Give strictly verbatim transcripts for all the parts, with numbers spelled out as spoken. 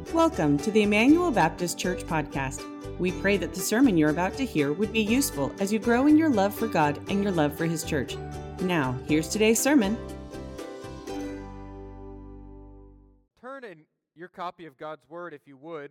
Welcome to the Emmanuel Baptist Church podcast. We pray that the sermon you're about to hear would be useful as you grow in your love for God and your love for His church. Now, here's today's sermon. Turn in your copy of God's Word, if you would,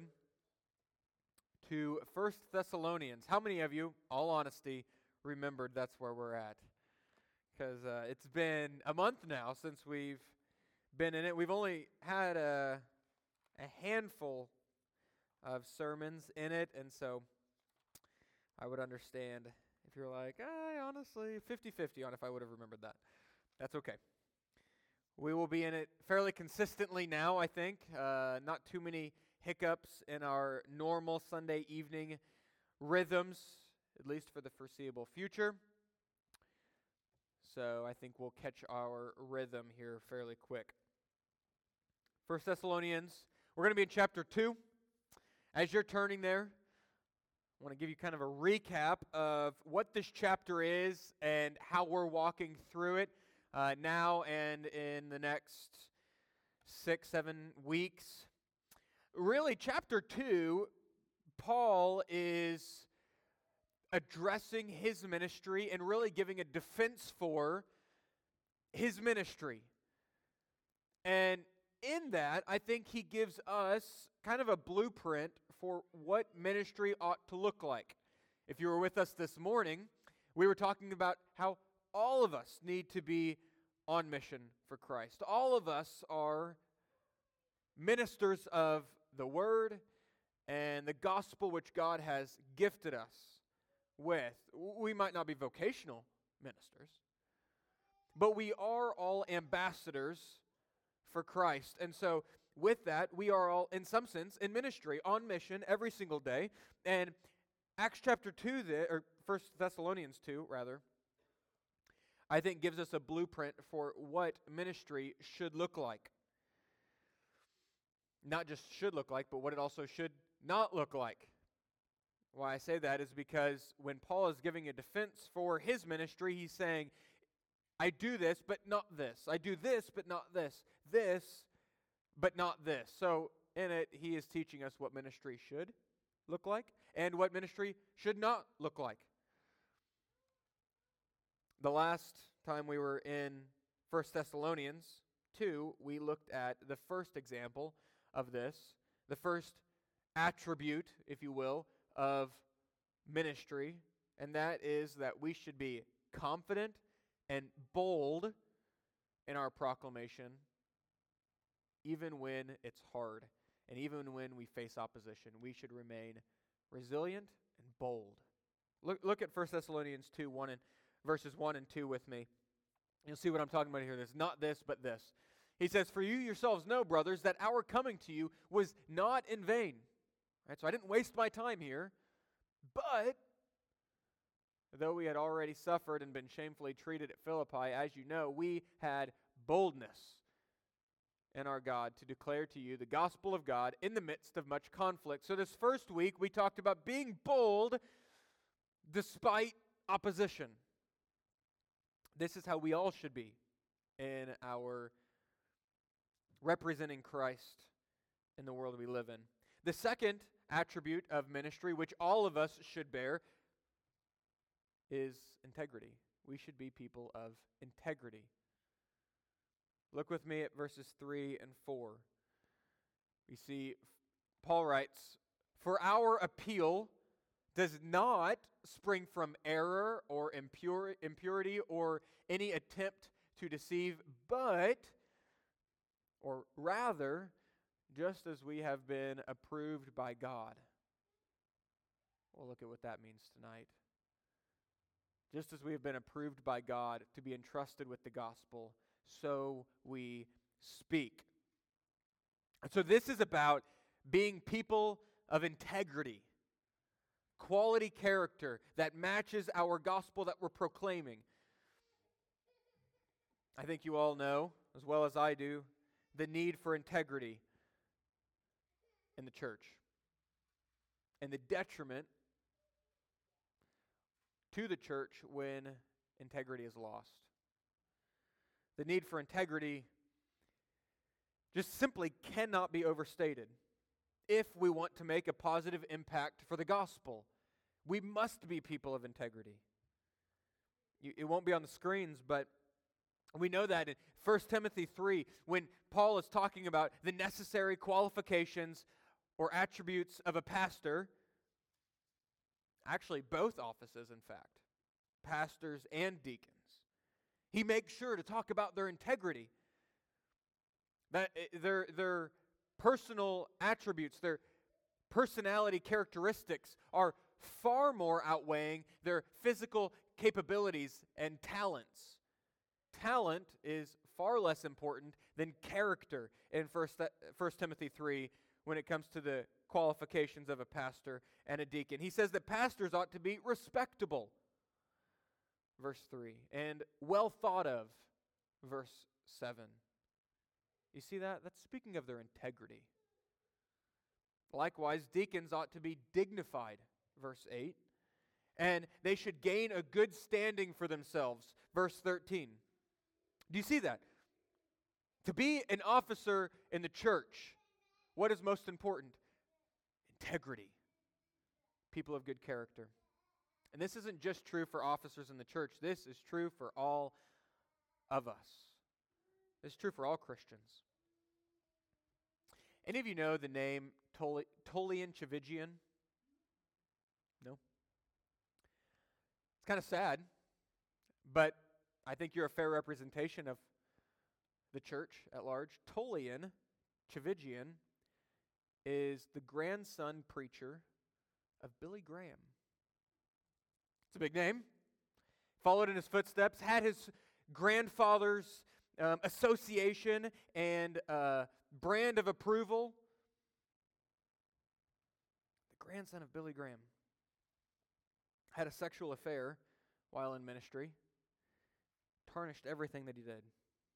to First Thessalonians. How many of you, all honesty, remembered that's where we're at? Because uh, it's been a month now since we've been in it. We've only had a, a handful of sermons in it, and so I would understand if you're like, I honestly, fifty-fifty on if I would have remembered that. That's okay. We will be in it fairly consistently now, I think. Uh, not too many hiccups in our normal Sunday evening rhythms, at least for the foreseeable future. So I think we'll catch our rhythm here fairly quick. First Thessalonians, we're going to be in chapter two. As you're turning there, I want to give you kind of a recap of what this chapter is and how we're walking through it uh, now and in the next six, seven weeks. Really, chapter two, Paul is addressing his ministry and really giving a defense for his ministry. And in that, I think he gives us kind of a blueprint for what ministry ought to look like. If you were with us this morning, we were talking about how all of us need to be on mission for Christ. All of us are ministers of the Word and the gospel which God has gifted us with. We might not be vocational ministers, but we are all ambassadors for Christ. And so with that, we are all, in some sense, in ministry, on mission every single day. And Acts chapter two, there, or First Thessalonians two, rather, I think gives us a blueprint for what ministry should look like. Not just should look like, but what it also should not look like. Why I say that is because when Paul is giving a defense for his ministry, he's saying, I do this, but not this. I do this, but not this. This, but not this. So in it, he is teaching us what ministry should look like and what ministry should not look like. The last time we were in First Thessalonians two, we looked at the first example of this, the first attribute, if you will, of ministry, and that is that we should be confident and bold in our proclamation, even when it's hard, and even when we face opposition. We should remain resilient and bold. Look, look at First Thessalonians two, one and verses one and two with me. You'll see what I'm talking about here. There's not this, but this. He says, "For you yourselves know, brothers, that our coming to you was not in vain." Right, so I didn't waste my time here, but though we had already suffered and been shamefully treated at Philippi, as you know, we had boldness in our God to declare to you the gospel of God in the midst of much conflict. So this first week, we talked about being bold despite opposition. This is how we all should be in our representing Christ in the world we live in. The second attribute of ministry, which all of us should bear, is integrity. We should be people of integrity. Look with me at verses three and four. We see Paul writes, "For our appeal does not spring from error or impure, impurity or any attempt to deceive, but, or rather, just as we have been approved by God." We'll look at what that means tonight. Just as we have been approved by God to be entrusted with the gospel, so we speak. And so this is about being people of integrity, quality character that matches our gospel that we're proclaiming. I think you all know, as well as I do, the need for integrity in the church and the detriment to the church when integrity is lost. The need for integrity just simply cannot be overstated. if we want to make a positive impact for the gospel. We must be people of integrity. You, it won't be on the screens, but we know that in First Timothy three, when Paul is talking about the necessary qualifications or attributes of a pastor, actually both offices, in fact, pastors and deacons, he makes sure to talk about their integrity, that their, their personal attributes, their personality characteristics are far more outweighing their physical capabilities and talents. Talent is far less important than character in First Timothy three when it comes to the qualifications of a pastor and a deacon. He says that pastors ought to be respectable, verse three, and well thought of, verse seven. You see that? That's speaking of their integrity. Likewise, deacons ought to be dignified, verse eight, and they should gain a good standing for themselves, verse thirteen. Do you see that? To be an officer in the church, what is most important? Integrity. People of good character. And this isn't just true for officers in the church. This is true for all of us. This is true for all Christians. Any of you know the name Tullian Tchividjian? No? It's kind of sad, but I think you're a fair representation of the church at large. Tullian Tchividjian is the grandson preacher of Billy Graham. It's a big name. Followed in his footsteps, had his grandfather's um, association and uh, brand of approval. The grandson of Billy Graham had a sexual affair while in ministry. Tarnished everything that he did.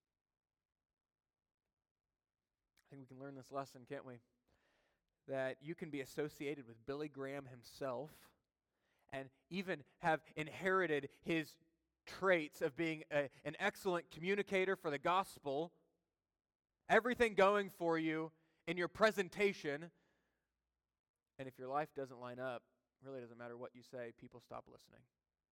I think we can learn this lesson, can't we? That you can be associated with Billy Graham himself and even have inherited his traits of being a, an excellent communicator for the gospel, everything going for you in your presentation, and if your life doesn't line up, really doesn't matter what you say, people stop listening.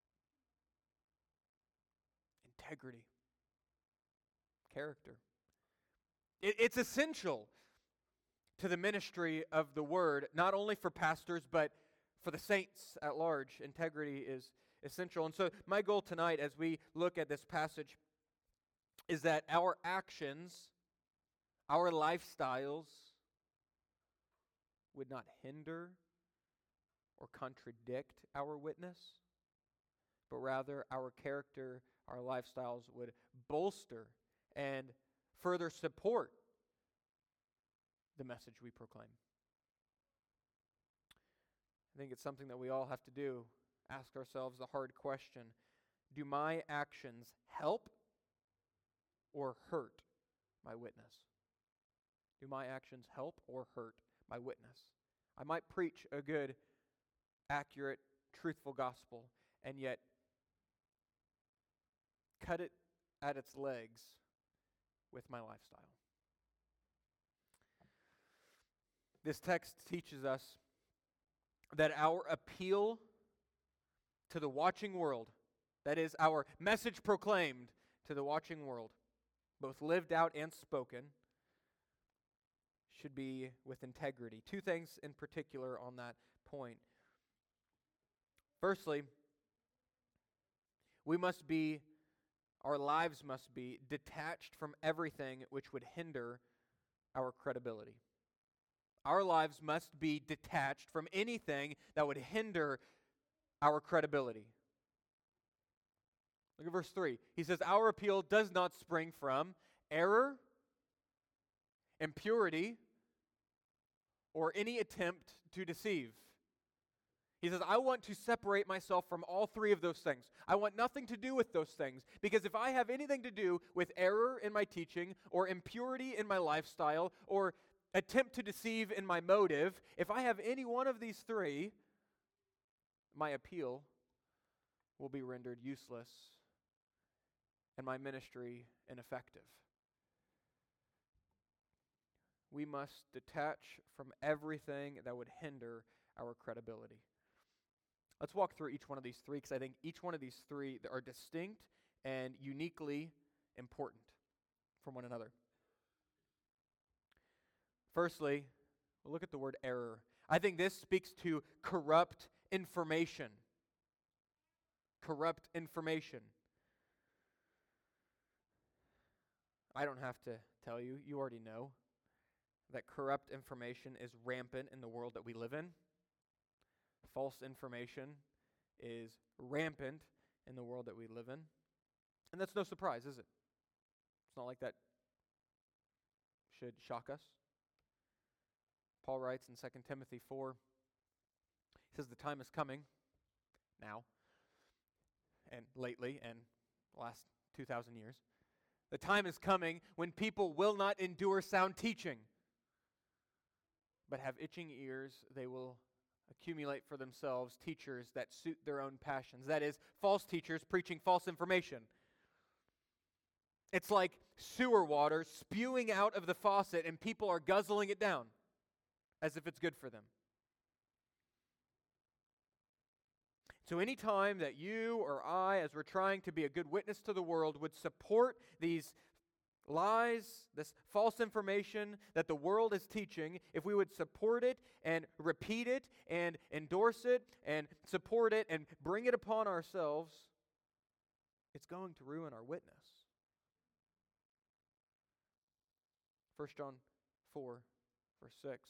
Integrity. Character. It, it's essential to the ministry of the word, not only for pastors, but for the saints at large. Integrity is essential. And so my goal tonight as we look at this passage is that our actions, our lifestyles would not hinder or contradict our witness, but rather our character, our lifestyles would bolster and further support the message we proclaim. I think it's something that we all have to do. Ask ourselves the hard question: do my actions help or hurt my witness? Do my actions help or hurt my witness? I might preach a good, accurate, truthful gospel, and yet cut it at its legs with my lifestyle. This text teaches us that our appeal to the watching world, that is, our message proclaimed to the watching world, both lived out and spoken, should be with integrity. Two things in particular on that point. Firstly, we must be, our lives must be detached from everything which would hinder our credibility. Our lives must be detached from anything that would hinder our credibility. Look at verse three. He says, our appeal does not spring from error, impurity, or any attempt to deceive. He says, I want to separate myself from all three of those things. I want nothing to do with those things, because if I have anything to do with error in my teaching, or impurity in my lifestyle, or attempt to deceive in my motive, if I have any one of these three, my appeal will be rendered useless and my ministry ineffective. we must detach from everything that would hinder our credibility. Let's walk through each one of these three, because I think each one of these three are distinct and uniquely important from one another. Firstly, we'll look at the word error. I think this speaks to corrupt information. Corrupt information. I don't have to tell you, you already know that corrupt information is rampant in the world that we live in. False information is rampant in the world that we live in. And that's no surprise, is it? It's not like that should shock us. Paul writes in Second Timothy four, he says, the time is coming now, and lately, and the last two thousand years. The time is coming when people will not endure sound teaching, but have itching ears. They will accumulate for themselves teachers that suit their own passions. That is, false teachers preaching false information. It's like sewer water spewing out of the faucet and people are guzzling it down as if it's good for them. So any time that you or I, as we're trying to be a good witness to the world, would support these lies, this false information that the world is teaching, if we would support it and repeat it and endorse it and support it and bring it upon ourselves, it's going to ruin our witness. First John four, verse six.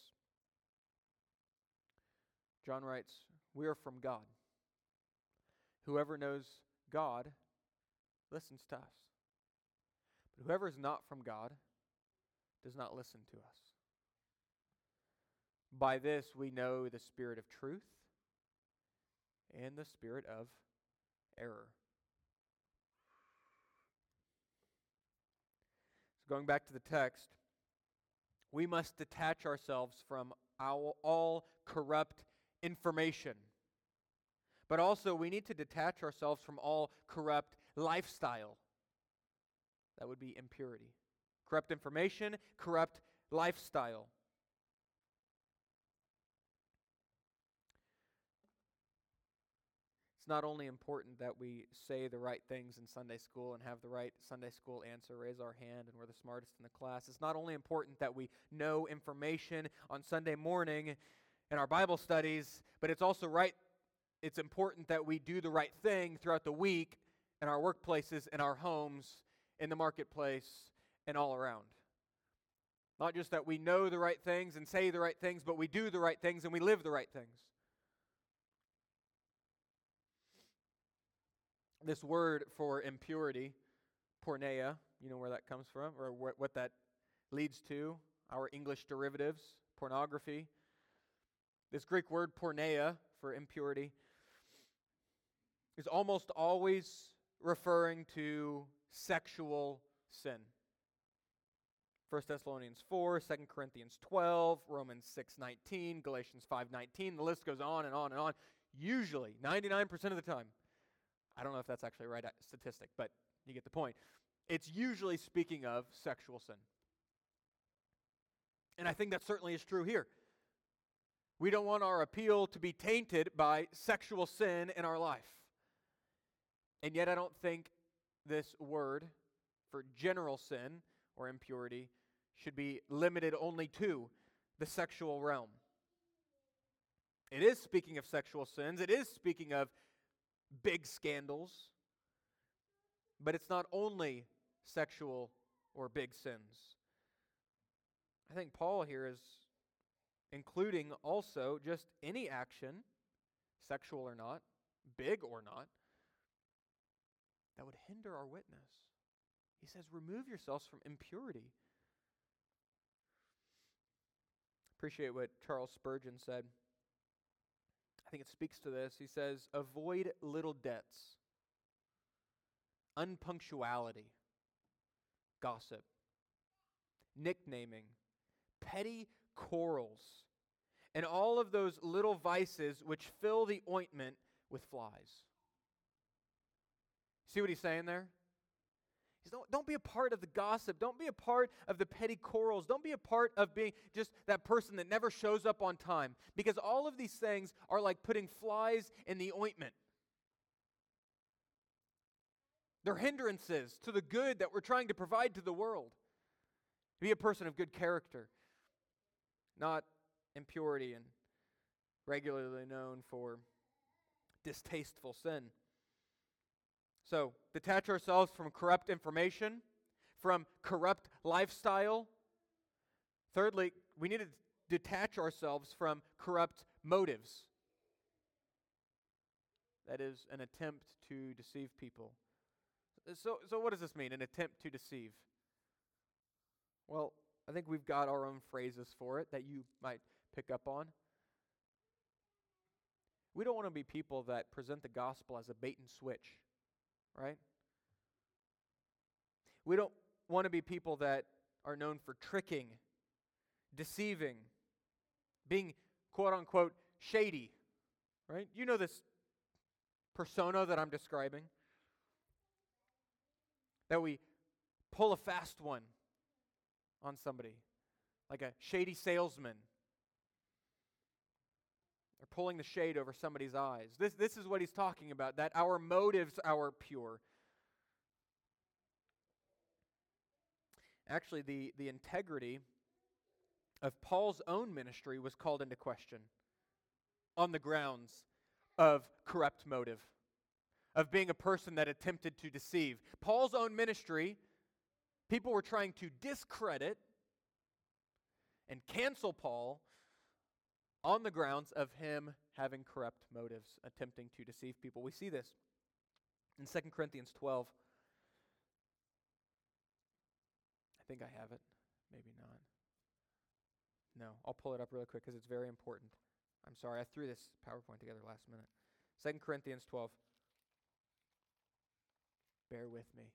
John writes, we are from God. Whoever knows God listens to us. But whoever is not from God does not listen to us. By this we know the spirit of truth and the spirit of error. So going back to the text, we must detach ourselves from our, all corrupt information. But also we need to detach ourselves from all corrupt lifestyle. That would be impurity. Corrupt information, corrupt lifestyle. It's not only important that we say the right things in Sunday school and have the right Sunday school answer, raise our hand, and we're the smartest in the class. It's not only important that we know information on Sunday morning in our Bible studies, but it's also right, it's important that we do the right thing throughout the week in our workplaces, in our homes, in the marketplace, and all around. Not just that we know the right things and say the right things, but we do the right things and we live the right things. This word for impurity, porneia, you know where that comes from, or wh- what that leads to, our English derivatives, pornography. This Greek word porneia for impurity is almost always referring to sexual sin. First Thessalonians four, Second Corinthians twelve, Romans six nineteen, Galatians five nineteen. The list goes on and on and on. Usually, ninety-nine percent of the time, I don't know if that's actually a right statistic, but you get the point. It's usually speaking of sexual sin. And I think that certainly is true here. We don't want our appeal to be tainted by sexual sin in our life. And yet I don't think this word for general sin or impurity should be limited only to the sexual realm. It is speaking of sexual sins. It is speaking of big scandals. But it's not only sexual or big sins. I think Paul here is including also just any action, sexual or not, big or not, that would hinder our witness. He says, remove yourselves from impurity. Appreciate what Charles Spurgeon said. I think it speaks to this. He says, avoid little debts, unpunctuality, gossip, nicknaming, petty quarrels, and all of those little vices which fill the ointment with flies. See what he's saying there? Just don't, don't be a part of the gossip. Don't be a part of the petty quarrels. Don't be a part of being just that person that never shows up on time. Because all of these things are like putting flies in the ointment. They're hindrances to the good that we're trying to provide to the world. Be a person of good character, not impurity and regularly known for distasteful sin. So, detach ourselves from corrupt information, from corrupt lifestyle. Thirdly, we need to detach ourselves from corrupt motives. That is an attempt to deceive people. So, so what does this mean, an attempt to deceive? Well, I think we've got our own phrases for it that you might pick up on. We don't want to be people that present the gospel as a bait and switch, right? We don't want to be people that are known for tricking, deceiving, being quote-unquote shady, right? You know this persona that I'm describing. That we pull a fast one on somebody, like a shady salesman. Or pulling the shade over somebody's eyes. This, this is what he's talking about, that our motives are pure. Actually, the, the integrity of Paul's own ministry was called into question on the grounds of corrupt motive, of being a person that attempted to deceive. Paul's own ministry, people were trying to discredit and cancel Paul on the grounds of him having corrupt motives, attempting to deceive people. We see this in Second Corinthians twelve. I think I have it. Maybe not. No, I'll pull it up really quick because it's very important. I'm sorry, I threw this PowerPoint together last minute. Second Corinthians twelve. Bear with me.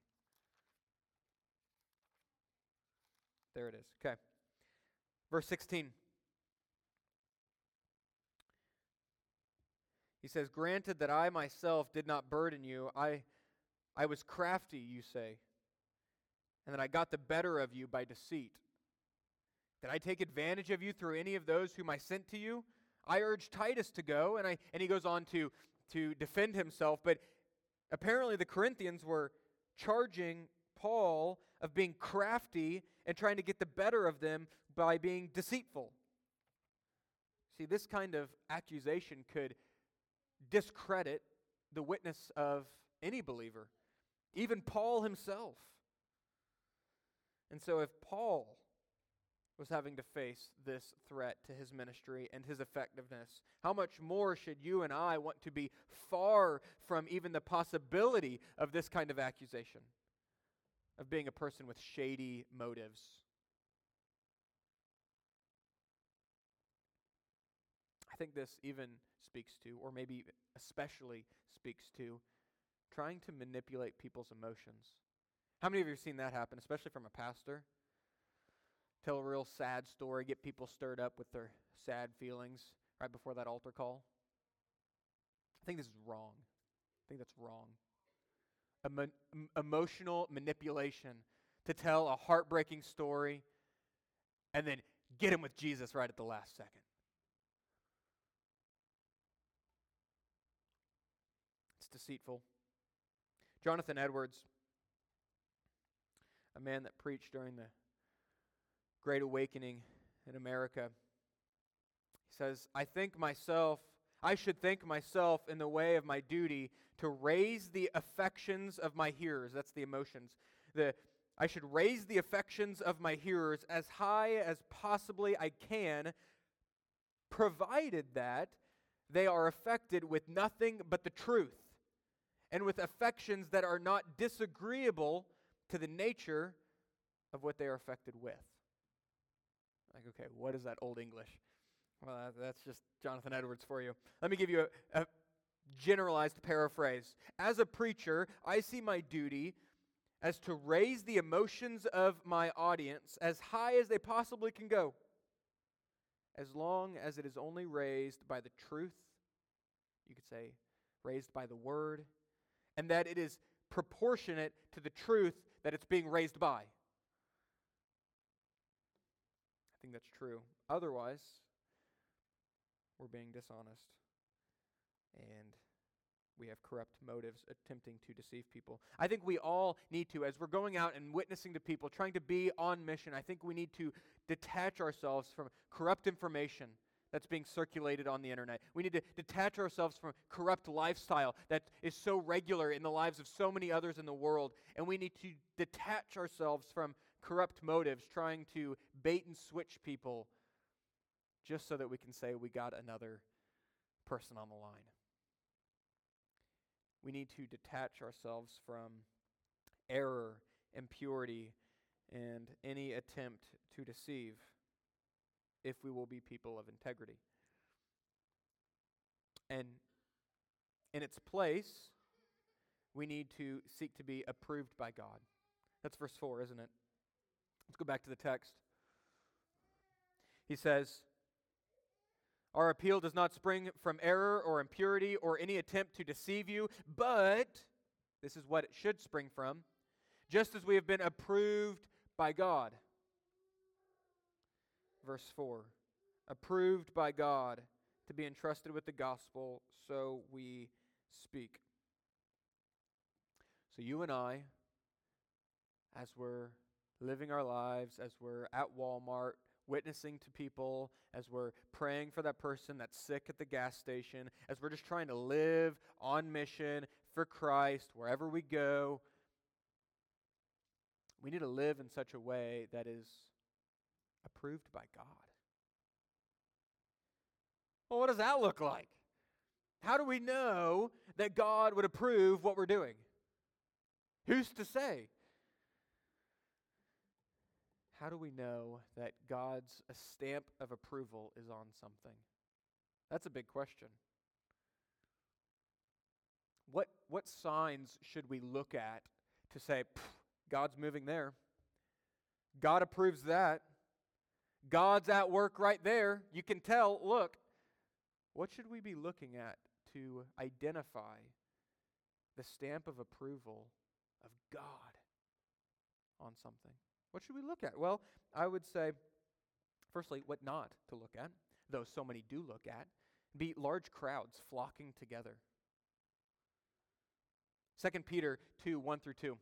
There it is. Okay. Verse sixteen. He says, "Granted that I myself did not burden you, I, I was crafty, you say, and that I got the better of you by deceit. Did I take advantage of you through any of those whom I sent to you? I urged Titus to go," and I and he goes on to, to defend himself, but apparently the Corinthians were charging Paul of being crafty and trying to get the better of them by being deceitful. See, this kind of accusation could discredit the witness of any believer, even Paul himself. And so if Paul was having to face this threat to his ministry and his effectiveness, how much more should you and I want to be far from even the possibility of this kind of accusation, of being a person with shady motives? I think this even speaks to, or maybe especially speaks to, trying to manipulate people's emotions. How many of you have seen that happen, especially from a pastor? Tell a real sad story, get people stirred up with their sad feelings right before that altar call. I think this is wrong. I think that's wrong. Emo- m- emotional manipulation to tell a heartbreaking story and then get him with Jesus right at the last second. It's deceitful. Jonathan Edwards, a man that preached during the Great Awakening in America, he says, I think myself, I should think myself in the way of my duty to raise the affections of my hearers. That's the emotions. The I should raise the affections of my hearers as high as possibly I can, provided that they are affected with nothing but the truth, and with affections that are not disagreeable to the nature of what they are affected with. Like, okay, what is that Old English? Well, that, that's just Jonathan Edwards for you. Let me give you a, a generalized paraphrase. As a preacher, I see my duty as to raise the emotions of my audience as high as they possibly can go, as long as it is only raised by the truth, you could say, raised by the word, and that it is proportionate to the truth that it's being raised by. I think that's true. Otherwise, we're being dishonest, and we have corrupt motives attempting to deceive people. I think we all need to, as we're going out and witnessing to people, trying to be on mission, I think we need to detach ourselves from corrupt information that's being circulated on the internet. We need to detach ourselves from corrupt lifestyle that is so regular in the lives of so many others in the world. And we need to detach ourselves from corrupt motives, trying to bait and switch people just so that we can say we got another person on the line. We need to detach ourselves from error, impurity, and any attempt to deceive if we will be people of integrity. And in its place, we need to seek to be approved by God. That's verse four, isn't it? Let's go back to the text. He says, our appeal does not spring from error or impurity or any attempt to deceive you, but this is what it should spring from, just as we have been approved by God. Verse four, approved by God to be entrusted with the gospel, so we speak. So you and I, as we're living our lives, as we're at Walmart, witnessing to people, as we're praying for that person that's sick at the gas station, as we're just trying to live on mission for Christ wherever we go, we need to live in such a way that is approved by God. Well, what does that look like? How do we know that God would approve what we're doing? Who's to say? How do we know that God's a stamp of approval is on something? That's a big question. What, what signs should we look at to say, God's moving there? God approves that. God's at work right there. You can tell, look. What should we be looking at to identify the stamp of approval of God on something? What should we look at? Well, I would say, firstly, what not to look at, though so many do look at, be large crowds flocking together. Second Peter two, one through two.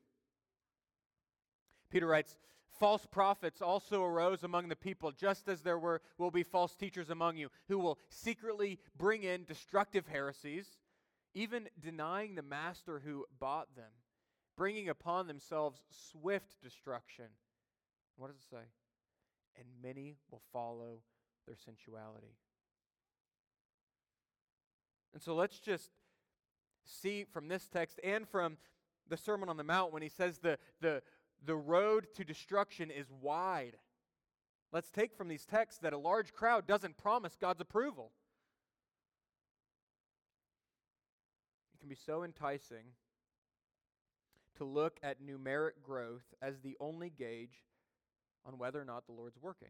Peter writes, false prophets also arose among the people, just as there were will be false teachers among you, who will secretly bring in destructive heresies, even denying the master who bought them, bringing upon themselves swift destruction. What does it say? And many will follow their sensuality. And so let's just see from this text and from the Sermon on the Mount when he says the, the, the road to destruction is wide. Let's take from these texts that a large crowd doesn't promise God's approval. It can be so enticing to look at numeric growth as the only gauge on whether or not the Lord's working.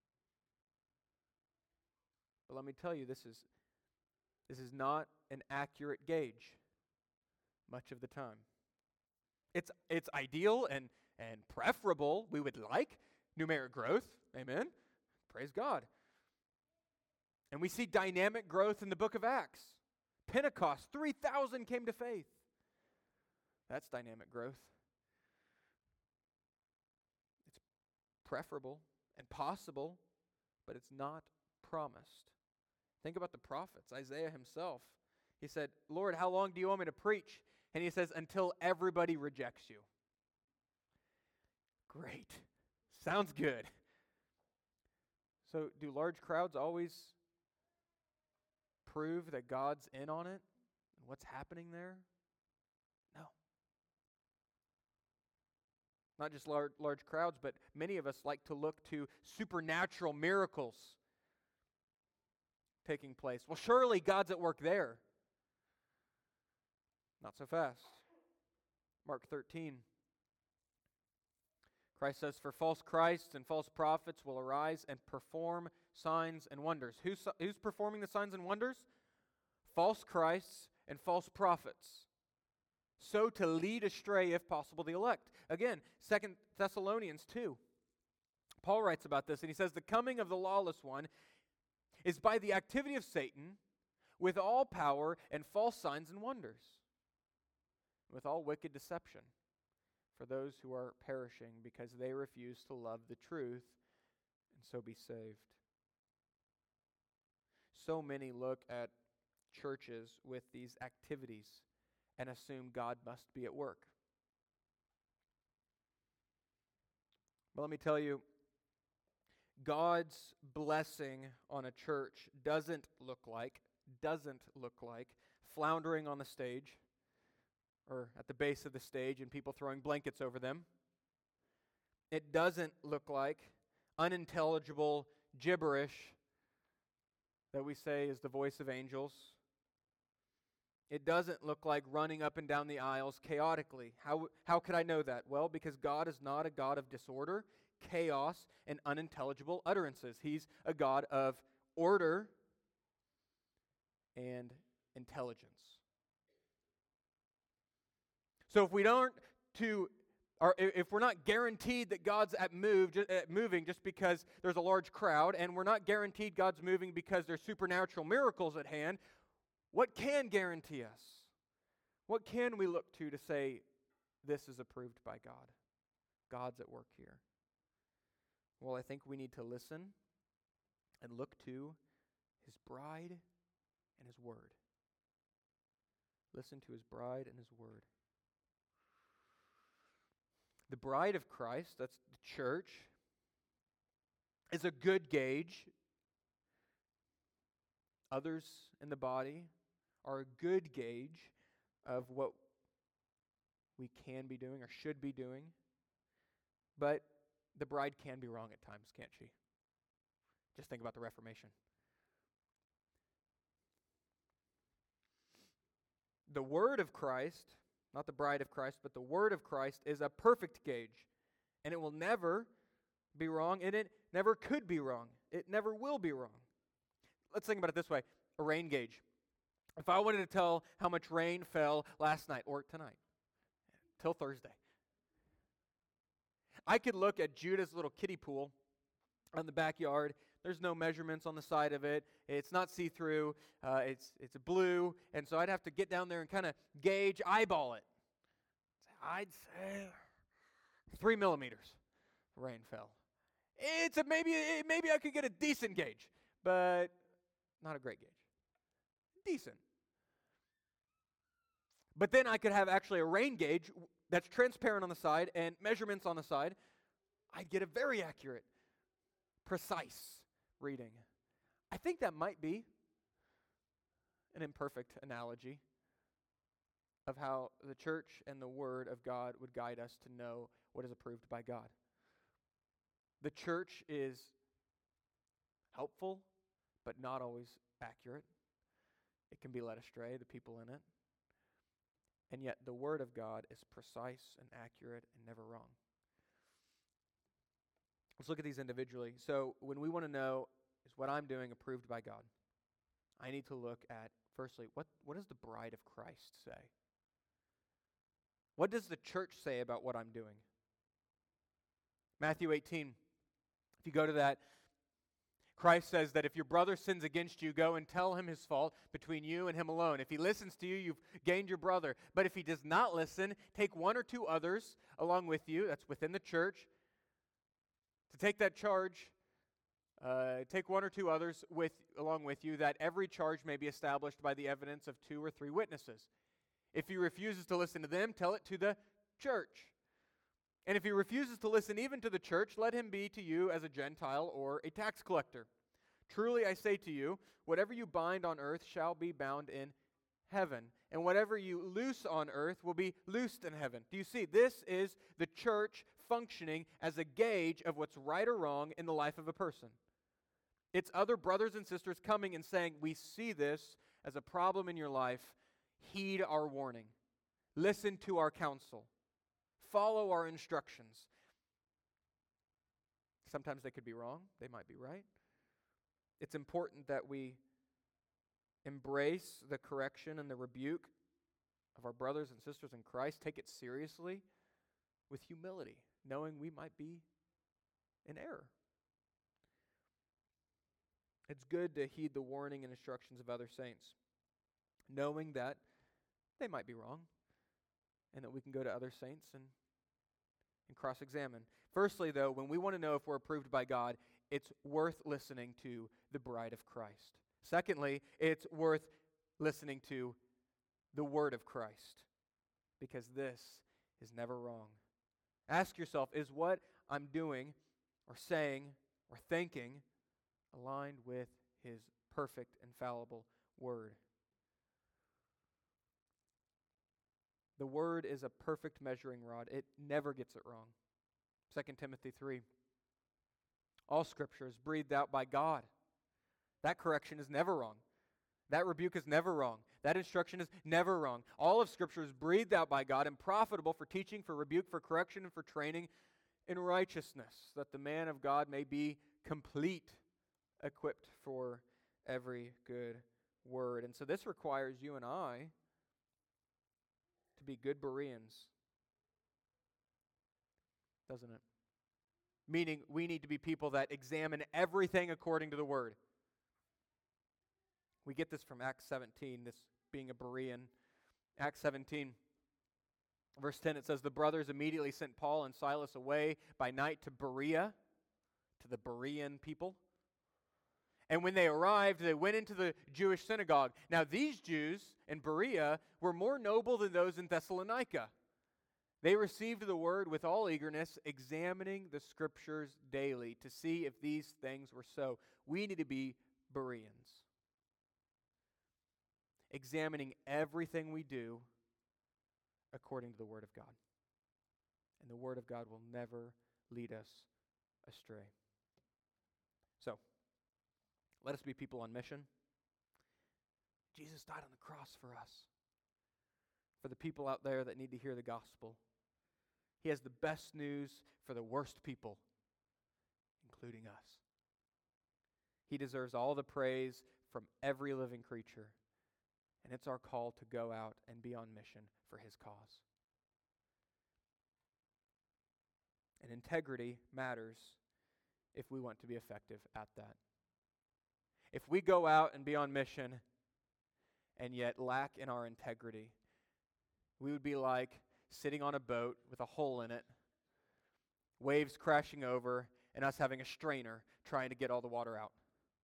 But let me tell you, this is this is not an accurate gauge much of the time. It's it's ideal and, and preferable. We would like numeric growth. Amen. Praise God. And we see dynamic growth in the book of Acts. Pentecost, three thousand came to faith. That's dynamic growth. It's preferable and possible, but it's not promised. Think about the prophets. Isaiah himself, he said, Lord, how long do you want me to preach? And he says, until everybody rejects you. Great. Sounds good. So do large crowds always prove that God's in on it? What's happening there? No. Not just large, large crowds, but many of us like to look to supernatural miracles taking place. Well, surely God's at work there. Not so fast. Mark thirteen. Christ says, for false Christs and false prophets will arise and perform signs and wonders. Who's, who's performing the signs and wonders? False Christs and false prophets. so to lead astray, if possible, the elect. Again, Second Thessalonians two. Paul writes about this, and he says, the coming of the lawless one is by the activity of Satan, with all power and false signs and wonders, with all wicked deception, for those who are perishing because they refuse to love the truth and so be saved. So many look at churches with these activities and assume God must be at work. But let me tell you, God's blessing on a church doesn't look like, doesn't look like floundering on the stage or at the base of the stage and people throwing blankets over them. It doesn't look like unintelligible gibberish that we say is the voice of angels. It doesn't look like running up and down the aisles chaotically. How, how could I know that? Well, because God is not a God of disorder, chaos, and unintelligible utterances. He's a God of order and intelligence. So if we don't to, or if we're not guaranteed that God's at move, at moving just because there's a large crowd, and we're not guaranteed God's moving because there's supernatural miracles at hand, what can guarantee us? What can we look to to say this is approved by God? God's at work here. Well, I think we need to listen and look to His bride and His word. Listen to His bride and His word. The bride of Christ, that's the church, is a good gauge. Others in the body are a good gauge of what we can be doing or should be doing. But the bride can be wrong at times, can't she? Just think about the Reformation. The word of Christ, not the bride of Christ, but the word of Christ is a perfect gauge. And it will never be wrong, and it never could be wrong. It never will be wrong. Let's think about it this way. A rain gauge. If I wanted to tell how much rain fell last night or tonight, till Thursday, I could look at Judah's little kiddie pool on the backyard. There's no measurements on the side of it. It's not see-through. Uh, it's it's blue. And so I'd have to get down there and kind of gauge, eyeball it. I'd say three millimeters rain fell. It's a maybe, maybe I could get a decent gauge, but not a great gauge. Decent. But then I could have actually a rain gauge that's transparent on the side and measurements on the side. I'd get a very accurate, precise reading. I think that might be an imperfect analogy of how the church and the Word of God would guide us to know what is approved by God. The church is helpful, but not always accurate. It can be led astray, the people in it. And yet the Word of God is precise and accurate and never wrong. Let's look at these individually. So when we want to know, is what I'm doing approved by God? I need to look at, firstly, what, what does the bride of Christ say? What does the church say about what I'm doing? Matthew eighteen, if you go to that, Christ says that if your brother sins against you, go and tell him his fault between you and him alone. If he listens to you, you've gained your brother. But if he does not listen, take one or two others along with you, that's within the church, to take that charge. Uh, take one or two others with along with you, that every charge may be established by the evidence of two or three witnesses. If he refuses to listen to them, tell it to the church. And if he refuses to listen even to the church, let him be to you as a Gentile or a tax collector. Truly I say to you, whatever you bind on earth shall be bound in heaven, and whatever you loose on earth will be loosed in heaven. Do you see? This is the church functioning as a gauge of what's right or wrong in the life of a person. It's other brothers and sisters coming and saying, we see this as a problem in your life. Heed our warning. Listen to our counsel. Follow our instructions. Sometimes they could be wrong. They might be right. It's important that we embrace the correction and the rebuke of our brothers and sisters in Christ, take it seriously with humility, knowing we might be in error. It's good to heed the warning and instructions of other saints, knowing that they might be wrong, and that we can go to other saints and, and cross-examine. Firstly, though, when we want to know if we're approved by God, it's worth listening to the bride of Christ. Secondly, it's worth listening to the word of Christ, because this is never wrong. Ask yourself, is what I'm doing or saying or thinking aligned with his perfect, infallible word? The word is a perfect measuring rod. It never gets it wrong. Second Timothy three. All Scripture is breathed out by God. That correction is never wrong. That rebuke is never wrong. That instruction is never wrong. All of Scripture is breathed out by God and profitable for teaching, for rebuke, for correction, and for training in righteousness, that the man of God may be complete, equipped for every good word. And so this requires you and I to be good Bereans, doesn't it? Meaning we need to be people that examine everything according to the word. We get this from Acts seventeen, this being a Berean. Acts seventeen, verse ten, it says, the brothers immediately sent Paul and Silas away by night to Berea, to the Berean people. And when they arrived, they went into the Jewish synagogue. Now these Jews in Berea were more noble than those in Thessalonica. They received the word with all eagerness, examining the Scriptures daily to see if these things were so. We need to be Bereans, examining everything we do according to the Word of God. And the Word of God will never lead us astray. So, let us be people on mission. Jesus died on the cross for us, for the people out there that need to hear the gospel. He has the best news for the worst people, including us. He deserves all the praise from every living creature. And it's our call to go out and be on mission for his cause. And integrity matters if we want to be effective at that. If we go out and be on mission and yet lack in our integrity, we would be like sitting on a boat with a hole in it, waves crashing over, and us having a strainer trying to get all the water out.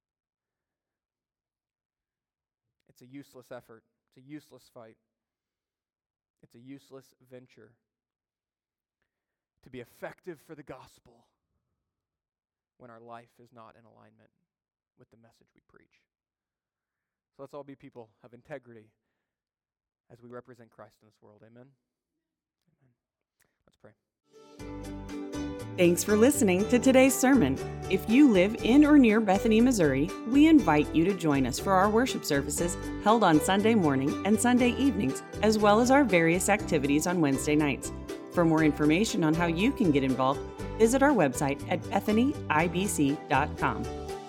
It's a useless effort. It's a useless fight. It's a useless venture. To be effective for the gospel when our life is not in alignment with the message we preach. So let's all be people of integrity as we represent Christ in this world. Amen? Amen. Let's pray. Thanks for listening to today's sermon. If you live in or near Bethany, Missouri, we invite you to join us for our worship services held on Sunday morning and Sunday evenings, as well as our various activities on Wednesday nights. For more information on how you can get involved, visit our website at bethany I B C dot com.